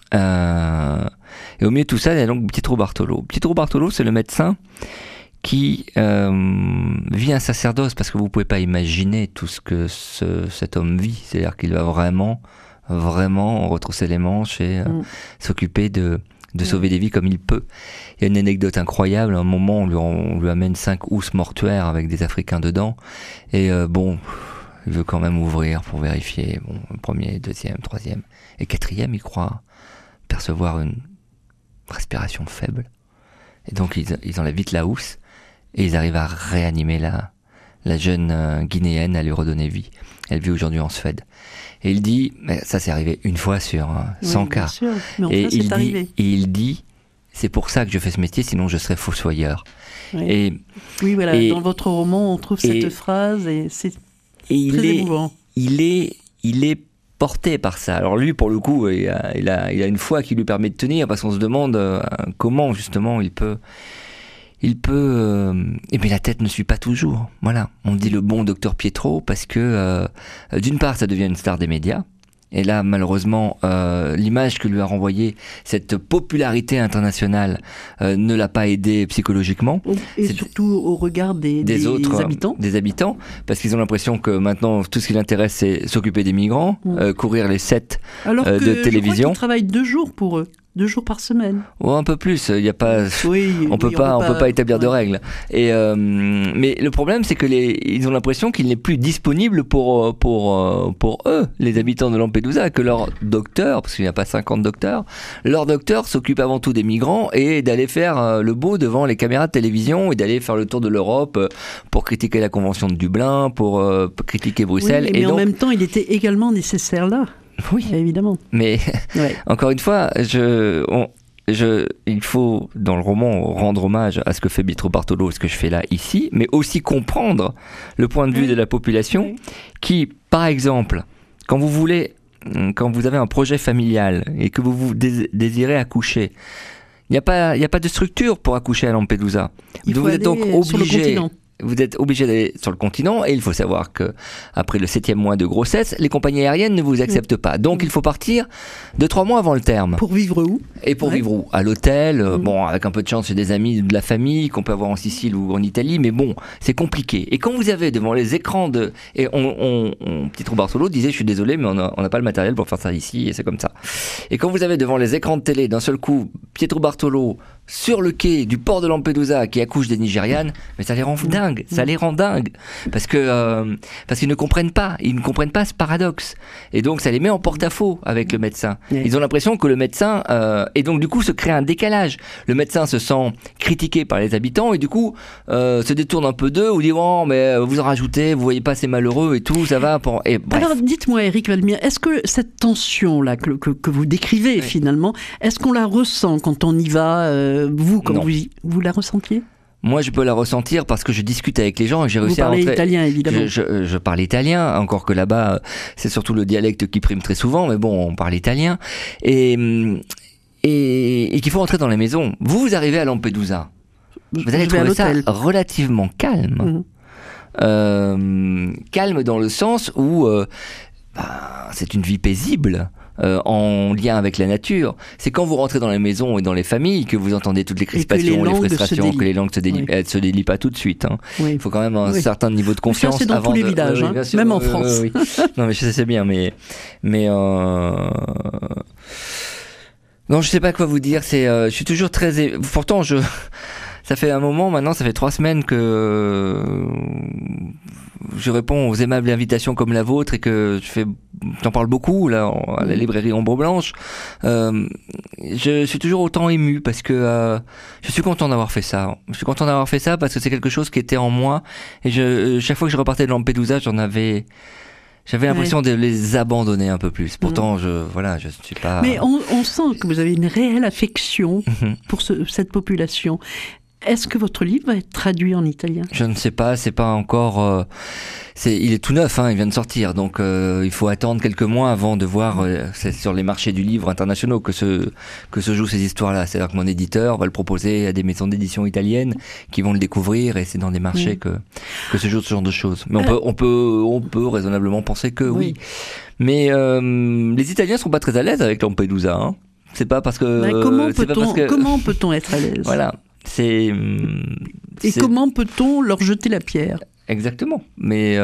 au milieu de tout ça, il y a donc Pietro Bartolo. Pietro Bartolo, c'est le médecin qui vit un sacerdoce, parce que vous ne pouvez pas imaginer tout ce que cet homme vit. C'est-à-dire qu'il va vraiment retrousser les manches et s'occuper de sauver des vies comme il peut. Il y a une anecdote incroyable, à un moment on lui amène 5 housses mortuaires avec des Africains dedans, et il veut quand même ouvrir pour vérifier, le premier, deuxième, troisième, et quatrième, il croit percevoir une respiration faible. Et donc ils enlèvent vite la housse, et ils arrivent à réanimer la jeune Guinéenne, à lui redonner vie. Elle vit aujourd'hui en Suède. Et il dit, mais ça c'est arrivé une fois sur 100 cas. Sûr, mais enfin, il dit, c'est pour ça que je fais ce métier, sinon je serais fossoyeur. Oui, voilà, dans votre roman on trouve cette phrase et c'est très émouvant. Il est porté par ça. Alors lui, pour le coup, il a une foi qui lui permet de tenir, parce qu'on se demande comment justement il peut. Mais la tête ne suit pas toujours. Voilà. On dit le bon docteur Pietro parce que, d'une part, ça devient une star des médias. Et là, malheureusement, l'image que lui a renvoyée cette popularité internationale ne l'a pas aidé psychologiquement. Et surtout au regard des autres habitants. Des habitants, parce qu'ils ont l'impression que maintenant, tout ce qui l'intéresse, c'est s'occuper des migrants, courir les sets de télévision. Alors que travaillent 2 jours pour eux. 2 jours par semaine. Un peu plus. Il y a pas. On peut pas établir de règles. Et mais le problème, c'est que ils ont l'impression qu'il n'est plus disponible pour eux, les habitants de Lampedusa, que leur docteur, parce qu'il n'y a pas 50 docteurs, leur docteur s'occupe avant tout des migrants et d'aller faire le beau devant les caméras de télévision et d'aller faire le tour de l'Europe pour critiquer la Convention de Dublin, pour critiquer Bruxelles. Oui, mais en même temps, il était également nécessaire là. Oui, évidemment. Mais encore une fois, il faut dans le roman rendre hommage à ce que fait Pietro Bartolo, ce que je fais là ici, mais aussi comprendre le point de vue de la population qui, par exemple, quand vous avez un projet familial et que vous désirez accoucher, il n'y a pas de structure pour accoucher à Lampedusa. Vous êtes donc obligé. Vous êtes obligé d'aller sur le continent et il faut savoir que après le 7e mois de grossesse, les compagnies aériennes ne vous acceptent pas. Donc il faut partir de 3 mois avant le terme. Pour vivre où ? Et pour vivre où ? À l'hôtel, bon, avec un peu de chance, chez des amis de la famille qu'on peut avoir en Sicile ou en Italie, mais bon, c'est compliqué. Et quand vous avez devant les écrans et Pietro Bartolo disait, je suis désolé, mais on n'a pas le matériel pour faire ça ici, et c'est comme ça. Et quand vous avez devant les écrans de télé, d'un seul coup, Pietro Bartolo sur le quai du port de Lampedusa qui accouche des Nigérianes, mais ça les rend dingues, parce qu'ils ne comprennent pas ce paradoxe, et donc ça les met en porte-à-faux avec le médecin. Ils ont l'impression que le médecin et donc du coup se crée un décalage. Le médecin se sent critiqué par les habitants et du coup se détourne un peu d'eux ou dit oh mais vous en rajoutez, vous voyez pas c'est malheureux et tout, ça va pour... Et bref. Alors dites-moi Éric Valmière, est-ce que cette tension là que vous décrivez finalement, est-ce qu'on la ressent quand on y va? Vous, quand vous la ressentiez ? Moi, je peux la ressentir parce que je discute avec les gens et j'ai réussi à rentrer. Vous parlez italien, évidemment. Je parle italien, encore que là-bas, c'est surtout le dialecte qui prime très souvent, mais bon, on parle italien. Et qu'il faut rentrer dans les maisons. Vous arrivez à Lampedusa. Vous allez trouver ça relativement calme. Calme dans le sens où c'est une vie paisible. En lien avec la nature. C'est quand vous rentrez dans les maisons et dans les familles que vous entendez toutes les crispations, les frustrations, que les langues se délient. Elles se délient pas tout de suite. Il faut quand même un certain niveau de confiance. Ça, c'est dans tous les villages, même en France. Non, mais je sais bien, mais non, je sais pas quoi vous dire. Je suis toujours très. Pourtant, ça fait un moment maintenant, ça fait 3 semaines que je réponds aux aimables invitations comme la vôtre et que j'en parle beaucoup là à la librairie Ombre Blanche. Je suis toujours autant ému parce que je suis content d'avoir fait ça. Je suis content d'avoir fait ça parce que c'est quelque chose qui était en moi et chaque fois que je repartais de Lampedusa, j'avais l'impression de les abandonner un peu plus. Pourtant, je suis pas... Mais on sent que vous avez une réelle affection pour cette population. Est-ce que votre livre va être traduit en italien ? Je ne sais pas, c'est pas encore... il est tout neuf, il vient de sortir, donc il faut attendre quelques mois avant de voir c'est sur les marchés du livre internationaux que se jouent ces histoires-là. C'est-à-dire que mon éditeur va le proposer à des maisons d'édition italiennes qui vont le découvrir et c'est dans des marchés que se joue ce genre de choses. Mais on peut raisonnablement penser que oui. Mais les Italiens sont pas très à l'aise avec Lampedusa. C'est pas parce que... Comment peut-on être à l'aise ? Voilà. Et comment peut-on leur jeter la pierre ? Exactement. Mais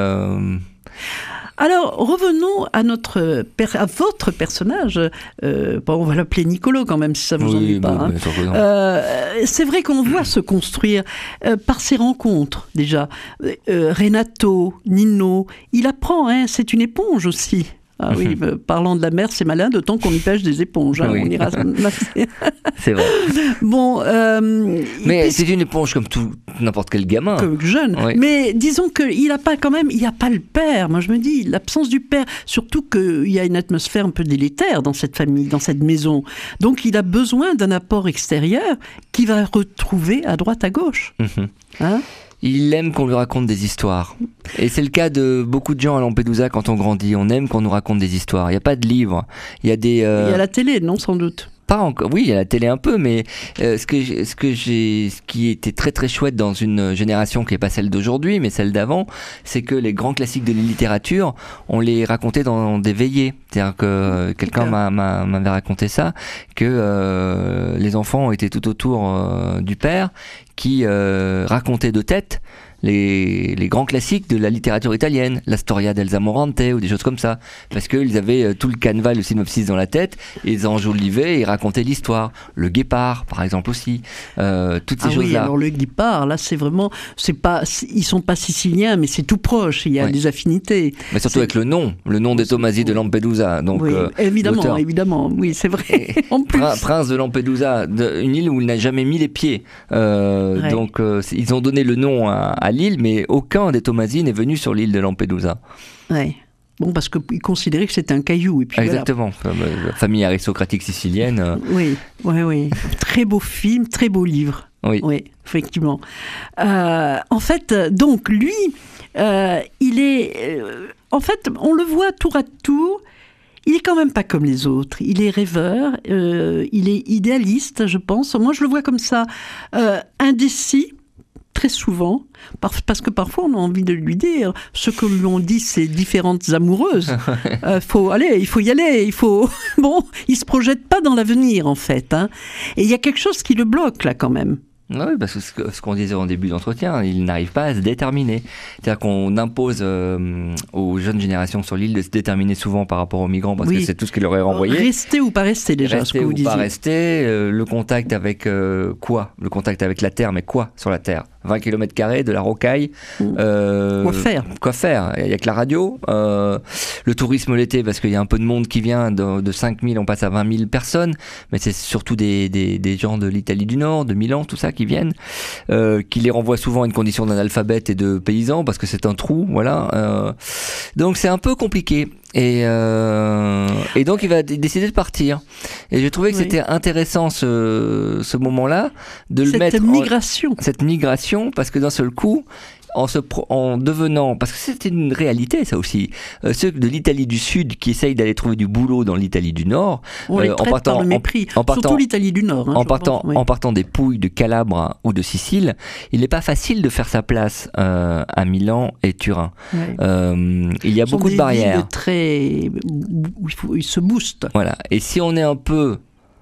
alors revenons à votre personnage. On va l'appeler Niccolò quand même si ça vous ennuie pas. C'est vrai qu'on voit se construire par ses rencontres déjà. Renato, Nino, il apprend. C'est une éponge aussi. Ah oui, parlant de la mer, c'est malin, d'autant qu'on y pêche des éponges. On ira masser. C'est vrai. Bon, mais c'est une éponge comme n'importe quel gamin. Comme jeune. Oui. Mais disons qu'il n'a pas le père. Moi, je me dis, l'absence du père. Surtout qu'il y a une atmosphère un peu délétère dans cette famille, dans cette maison. Donc, il a besoin d'un apport extérieur qu'il va retrouver à droite, à gauche. Il aime qu'on lui raconte des histoires. Et c'est le cas de beaucoup de gens à Lampedusa quand on grandit. On aime qu'on nous raconte des histoires. Il n'y a pas de livres. Il y a il y a la télé, non, sans doute. Pas encore. Oui, il y a la télé un peu, mais ce qui était très très chouette dans une génération qui n'est pas celle d'aujourd'hui, mais celle d'avant, c'est que les grands classiques de la littérature, on les racontait dans des veillées. C'est-à-dire que quelqu'un m'avait raconté ça, que les enfants étaient tout autour du père qui racontait de tête les grands classiques de la littérature italienne, la Storia d'Elsa Morante ou des choses comme ça, parce qu'ils avaient tout le canevas, le synopsis dans la tête, et ils enjolivaient et ils racontaient l'histoire. Le Guépard, par exemple aussi, toutes ces choses-là. Alors le Guépard, là c'est vraiment, ils sont pas siciliens, mais c'est tout proche, il y a des affinités. Mais surtout avec le nom des Tomasi de Lampedusa. Donc, évidemment, oui, c'est vrai. En plus. Prince de Lampedusa, une île où il n'a jamais mis les pieds. Donc ils ont donné le nom à l'île, mais aucun des Tomasi n'est venu sur l'île de Lampedusa. Ouais. Bon, parce qu'ils considéraient que c'était un caillou. Et puis exactement. Voilà. Famille aristocratique sicilienne. Oui. Très beau film, très beau livre. Oui, effectivement. En fait, donc lui, il est... en fait, on le voit tour à tour. Il est quand même pas comme les autres. Il est rêveur, il est idéaliste, je pense. Moi, je le vois comme ça, indécis, très souvent, parce que parfois on a envie de lui dire ce que lui ont dit ses différentes amoureuses. Il faut y aller, bon, il se projette pas dans l'avenir en fait. Hein. Et il y a quelque chose qui le bloque là quand même. Oui, parce que ce qu'on disait en début d'entretien, il n'arrive pas à se déterminer. C'est-à-dire qu'on impose aux jeunes générations sur l'île de se déterminer souvent par rapport aux migrants, parce que c'est tout ce qui leur est renvoyé. Rester ou pas rester déjà, ce que vous disiez. Rester ou pas rester, le contact avec quoi ? Le contact avec la terre, mais quoi sur la terre ? 20 km², de la rocaille. Quoi faire ? Il n'y a que la radio. Le tourisme l'été, parce qu'il y a un peu de monde qui vient, de 5 000, on passe à 20 000 personnes, mais c'est surtout des gens de l'Italie du Nord, de Milan, tout ça, qui viennent, qui les renvoient souvent à une condition d'analphabète et de paysans, parce que c'est un trou, voilà. Donc c'est un peu compliqué. Et donc il va décider de partir. Et j'ai trouvé que c'était intéressant ce moment-là de le mettre cette migration, parce que d'un seul coup, en devenant, parce que c'était une réalité ça aussi, ceux de l'Italie du Sud qui essayent d'aller trouver du boulot dans l'Italie du Nord, en partant, surtout l'Italie du Nord, en partant des Pouilles, de Calabre ou de Sicile, il n'est pas facile de faire sa place à Milan et Turin. Il y a beaucoup de barrières. Où il se booste. Voilà. Et si on est un peu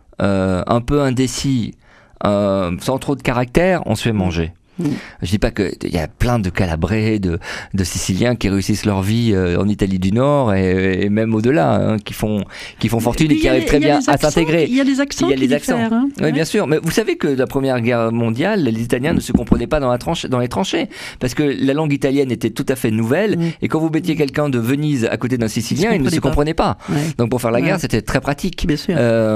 indécis, sans trop de caractère, on se fait manger. Je dis pas que il y a plein de Calabrais, de Siciliens qui réussissent leur vie en Italie du Nord et même au-delà, hein, qui font fortune et qui arrivent très bien à s'intégrer. Il y a les accents. Hein. Oui, bien sûr. Mais vous savez que la Première Guerre mondiale, les Italiens ne se comprenaient pas dans les tranchées, parce que la langue italienne était tout à fait nouvelle, et quand vous mettiez quelqu'un de Venise à côté d'un Sicilien, il ne se comprenait pas. Donc pour faire la guerre, c'était très pratique. Bien sûr.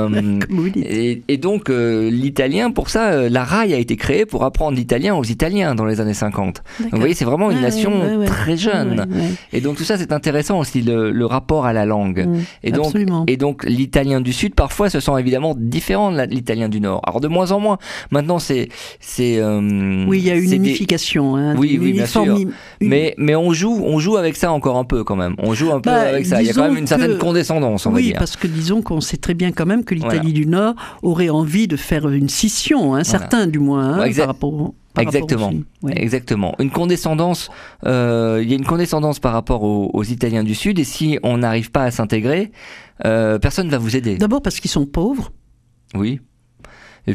Et donc l'italien, pour ça, la RAI a été créée pour apprendre l'italien aux Italiens dans les années 50. Donc vous voyez, c'est vraiment une nation très jeune. Et donc tout ça, c'est intéressant aussi, le rapport à la langue. Et donc l'italien du Sud, parfois, se sent évidemment différent de l'italien du Nord. Alors de moins en moins. Maintenant, oui, il y a une unification. Oui, bien sûr. Mais on joue avec ça encore un peu quand même. On joue un peu avec ça. Il y a quand même une certaine condescendance, on va dire. Oui, parce que disons qu'on sait très bien quand même que l'Italie du Nord aurait envie de faire une scission, certains du moins, par rapport... Exactement. Une condescendance. Il y a une condescendance par rapport aux Italiens du Sud, et si on n'arrive pas à s'intégrer, personne ne va vous aider. D'abord parce qu'ils sont pauvres. Oui. Et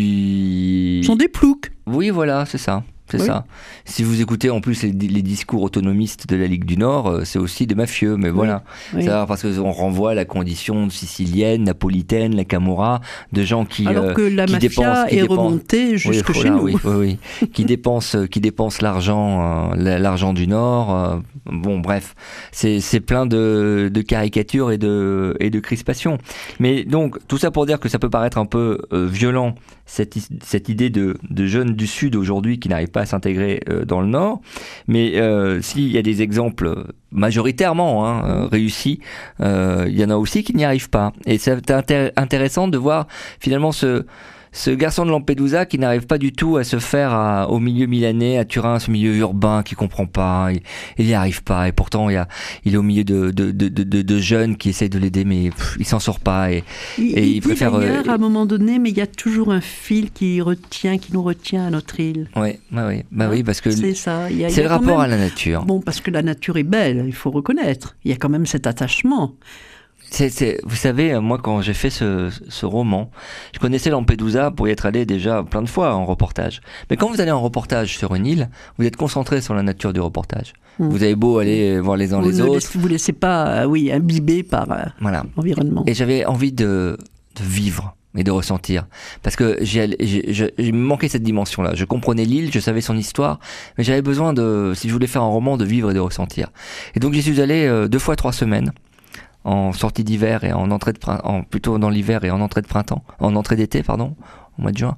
puis. Ils sont des ploucs. Oui, voilà, c'est ça. C'est ça. Si vous écoutez en plus les discours autonomistes de la Ligue du Nord, c'est aussi des mafieux, mais voilà. C'est parce qu'on renvoie à la condition sicilienne, napolitaine, la Camorra, de gens qui alors que la mafia est remontée jusque chez nous. Oui. qui dépensent l'argent du Nord. Bon, bref, c'est plein de caricatures et de crispations. Mais donc tout ça pour dire que ça peut paraître un peu violent, cette idée de jeunes du Sud aujourd'hui qui n'arrivent pas à s'intégrer dans le Nord, mais s'il y a des exemples majoritairement réussis, il y en a aussi qui n'y arrivent pas. Et c'est intéressant de voir finalement ce garçon de Lampedusa qui n'arrive pas du tout à se faire au milieu milanais, à Turin, ce milieu urbain qu'il comprend pas, il n'y arrive pas, et pourtant il est au milieu de jeunes qui essayent de l'aider, mais il s'en sort pas, et il préfère à un moment donné, mais il y a toujours un fil qui nous retient à notre île. Oui, parce que c'est ça. C'est le rapport à la nature. Bon, parce que la nature est belle, il faut reconnaître. Il y a quand même cet attachement. Vous savez, moi quand j'ai fait ce roman, je connaissais Lampedusa pour y être allé déjà plein de fois en reportage. Mais quand vous allez en reportage sur une île, vous êtes concentré sur la nature du reportage. Vous avez beau aller voir les uns les autres. Vous ne laissez pas imbiber par l'environnement. Et j'avais envie de vivre et de ressentir. Parce que j'ai manqué cette dimension-là. Je comprenais l'île, je savais son histoire, mais j'avais besoin si je voulais faire un roman, de vivre et de ressentir. Et donc j'y suis allé 2 fois 3 semaines. En sortie d'hiver et en entrée de printemps, plutôt dans l'hiver et en entrée d'été, au mois de juin.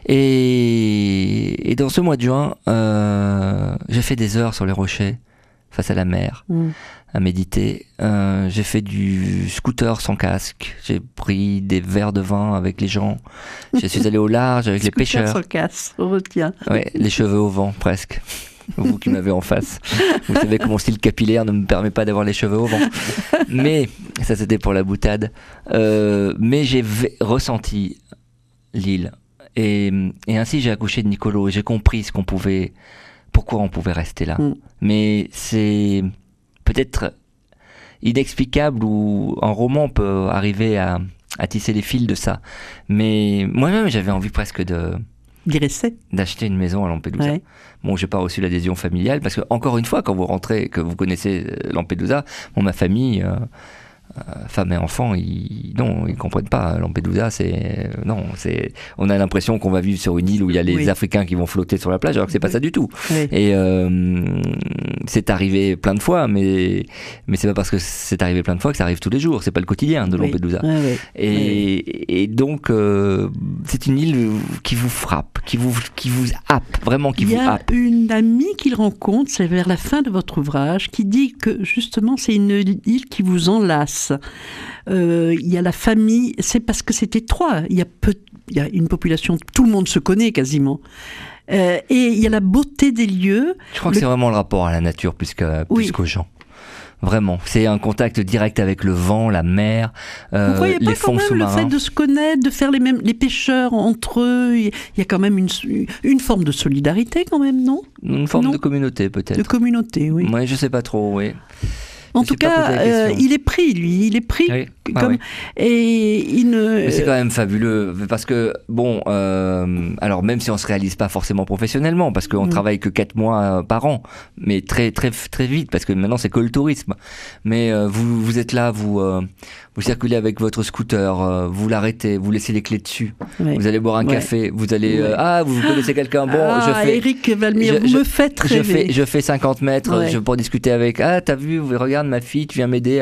Et dans ce mois de juin, j'ai fait des heures sur les rochers. face à la mer, à méditer. J'ai fait du scooter sans casque. J'ai pris des verres de vin avec les gens. Je suis allé au large avec les pêcheurs. Scooter sans casque, on retient. Ouais, les cheveux au vent, presque. Vous qui m'avez en face, vous savez que mon style capillaire ne me permet pas d'avoir les cheveux au vent. Mais, ça c'était pour la boutade. Mais j'ai ressenti l'île. Et ainsi j'ai accouché de Nicolo. J'ai compris pourquoi on pouvait rester là. Mais c'est peut-être inexplicable, ou un roman peut arriver à tisser les fils de ça. Mais moi-même j'avais envie presque d'acheter une maison à Lampedusa. Ouais. Bon, j'ai pas reçu l'adhésion familiale parce que, encore une fois, quand vous rentrez, que vous connaissez Lampedusa, ma famille, femme et enfants, ils comprennent pas. Lampedusa, on a l'impression qu'on va vivre sur une île où il y a les Africains qui vont flotter sur la plage, alors que c'est pas ça du tout. Oui. Et c'est arrivé plein de fois, mais c'est pas parce que c'est arrivé plein de fois que ça arrive tous les jours. C'est pas le quotidien de Lampedusa. Oui. Et donc, c'est une île qui vous frappe, qui vous happe, vraiment qui vous happe. Il y a une amie qu'il rencontre, c'est vers la fin de votre ouvrage, qui dit que justement c'est une île qui vous enlace. Il y a la famille, c'est parce que c'est étroit, il y a une population, tout le monde se connaît quasiment. Et il y a la beauté des lieux. Je crois que c'est vraiment le rapport à la nature plus qu'aux gens. Vraiment, c'est un contact direct avec le vent, la mer, vous croyez pas les fonds quand même sous-marins. Le fait de se connaître, de faire les pêcheurs entre eux, il y a quand même une forme de solidarité quand même, non ? Une forme de communauté peut-être. De communauté, oui. Ouais, je sais pas trop, oui. En tout cas, il est pris, lui. Il est pris. Oui. Comme... Et Mais c'est quand même fabuleux. Parce que, alors même si on ne se réalise pas forcément professionnellement, parce qu'on ne travaille que 4 mois par an, mais très, très, très vite, parce que maintenant c'est que le tourisme. Mais vous êtes là, vous circulez avec votre scooter, vous l'arrêtez, vous laissez les clés dessus. Oui. Vous allez boire un café, vous allez... vous connaissez quelqu'un. Éric Valmire, vous me faites rêver. Je fais 50 mètres pour discuter avec... Ah, t'as vu, regarde, ma fille, tu viens m'aider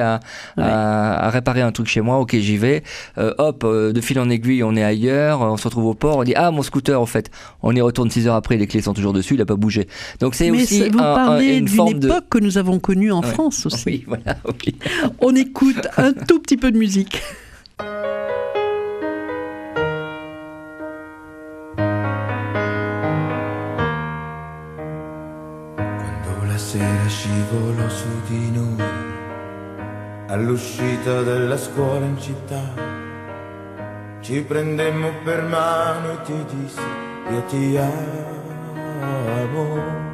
à réparer un truc chez moi, ok, j'y vais. De fil en aiguille, on est ailleurs, on se retrouve au port, on dit mon scooter, en fait, on y retourne 6 heures après, les clés sont toujours dessus, il n'a pas bougé. Donc c'est aussi vous parlez d'une époque que nous avons connue en France aussi. Oui, voilà, ok. On écoute un tout petit peu de musique. Quando la sera scivolo su di noi, all'uscita della scuola in città, ci prendemmo per mano e ti dissi io ti amo.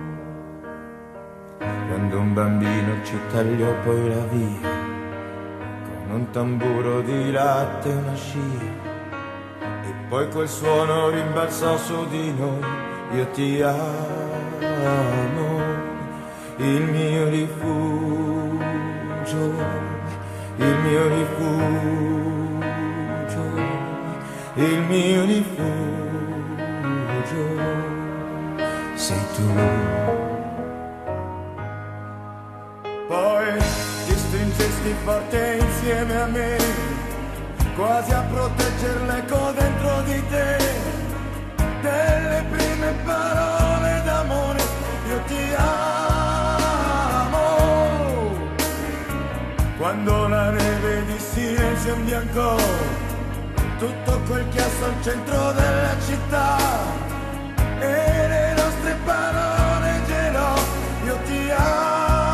Quando un bambino ci tagliò poi la via, con un tamburo di latte e una scia, e poi quel suono rimbalzò su di noi, io ti amo, il mio rifugio, il mio rifugio, il mio rifugio, sei tu. Poi ti stringesti forte insieme a me, quasi a protegger l'eco dentro di te, delle prime parole d'amore, io ti amo. Quando la neve di silenzio imbiancò tutto quel chiasso al centro della città, e le nostre parole gelò, io ti amo.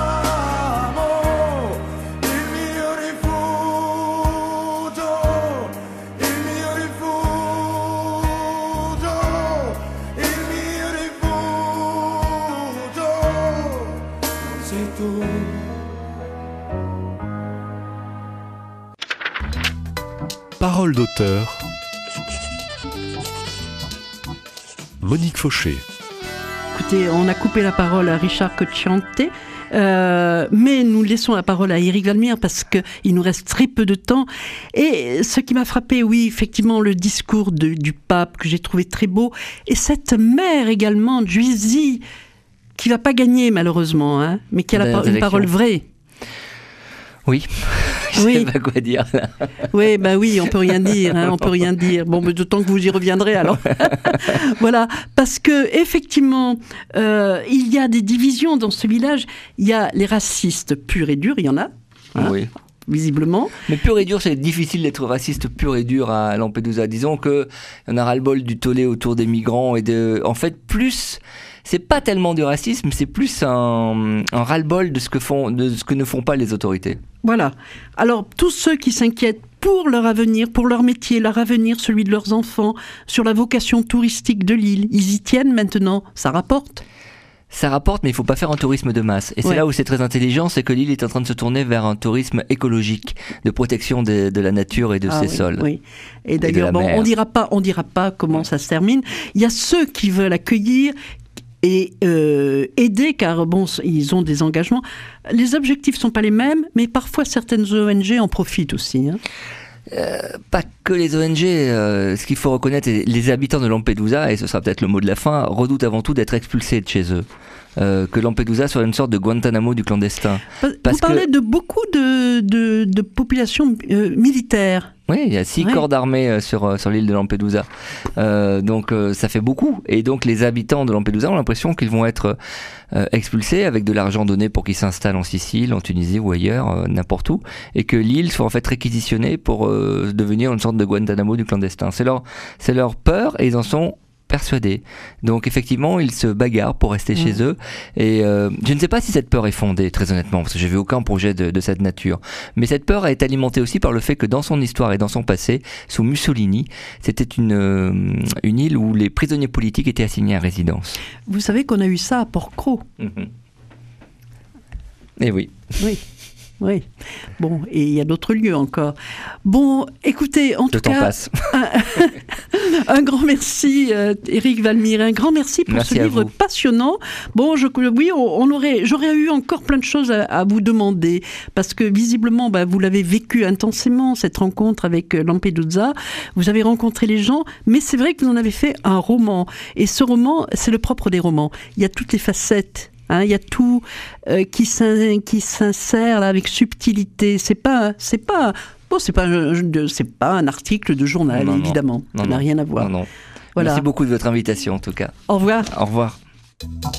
Parole d'auteur. Monique Fauché. Écoutez, on a coupé la parole à Richard Cocciante, mais nous laissons la parole à Éric Valmire parce qu'il nous reste très peu de temps. Et ce qui m'a frappé, oui, effectivement, le discours du pape que j'ai trouvé très beau, et cette mère également, Juizy, qui va pas gagner malheureusement, mais qui a une parole vraie. Oui, Je sais pas quoi dire là. Oui, bah oui, on peut rien dire, on peut rien dire. Bon, mais d'autant que vous y reviendrez alors. Voilà, parce que effectivement, il y a des divisions dans ce village. Il y a les racistes purs et durs, il y en a. Oui. Visiblement. Mais pur et dur, c'est difficile d'être raciste pur et dur à Lampedusa. Disons que on a ras-le-bol du tollé autour des migrants en fait, plus, c'est pas tellement du racisme, c'est plus un ras-le-bol de ce que ne font pas les autorités. Voilà. Alors, tous ceux qui s'inquiètent pour leur avenir, pour leur métier, leur avenir, celui de leurs enfants, sur la vocation touristique de l'île, ils y tiennent maintenant, ça rapporte. Ça rapporte, mais il ne faut pas faire un tourisme de masse. Et c'est là où c'est très intelligent, c'est que l'île est en train de se tourner vers un tourisme écologique, de protection de la nature et de ses sols. Oui. Et d'ailleurs, on dira pas comment ça se termine. Il y a ceux qui veulent accueillir et aider, car ils ont des engagements. Les objectifs sont pas les mêmes, mais parfois certaines ONG en profitent aussi. Pas que les ONG, ce qu'il faut reconnaître, les habitants de Lampedusa, et ce sera peut-être le mot de la fin, redoutent avant tout d'être expulsés de chez eux. Que Lampedusa soit une sorte de Guantanamo du clandestin. Vous parlez de beaucoup de populations militaires. Oui, il y a 6 corps d'armée sur l'île de Lampedusa. Donc ça fait beaucoup. Et donc les habitants de Lampedusa ont l'impression qu'ils vont être expulsés avec de l'argent donné pour qu'ils s'installent en Sicile, en Tunisie ou ailleurs, n'importe où. Et que l'île soit en fait réquisitionnée pour devenir une sorte de Guantanamo du clandestin. C'est leur peur et ils en sont persuadés. Donc effectivement, ils se bagarrent pour rester chez eux. Et je ne sais pas si cette peur est fondée, très honnêtement, parce que j'ai vu aucun projet de cette nature. Mais cette peur est alimentée aussi par le fait que dans son histoire et dans son passé, sous Mussolini, c'était une île où les prisonniers politiques étaient assignés à résidence. Vous savez qu'on a eu ça à Port-Cros. Et oui. Oui. Bon, et il y a d'autres lieux encore. Bon, écoutez, en tout cas... passe. Un grand merci, Éric Valmire. Un grand merci pour ce livre passionnant. Bon, j'aurais eu encore plein de choses à vous demander, parce que visiblement, vous l'avez vécu intensément, cette rencontre avec Lampedusa. Vous avez rencontré les gens, mais c'est vrai que vous en avez fait un roman. Et ce roman, c'est le propre des romans. Il y a toutes les facettes. Il y a tout qui s'insère là avec subtilité. C'est pas un article de journal, évidemment. Ça n'a rien à voir. Non. Voilà. Merci beaucoup de votre invitation, en tout cas. Au revoir. Au revoir.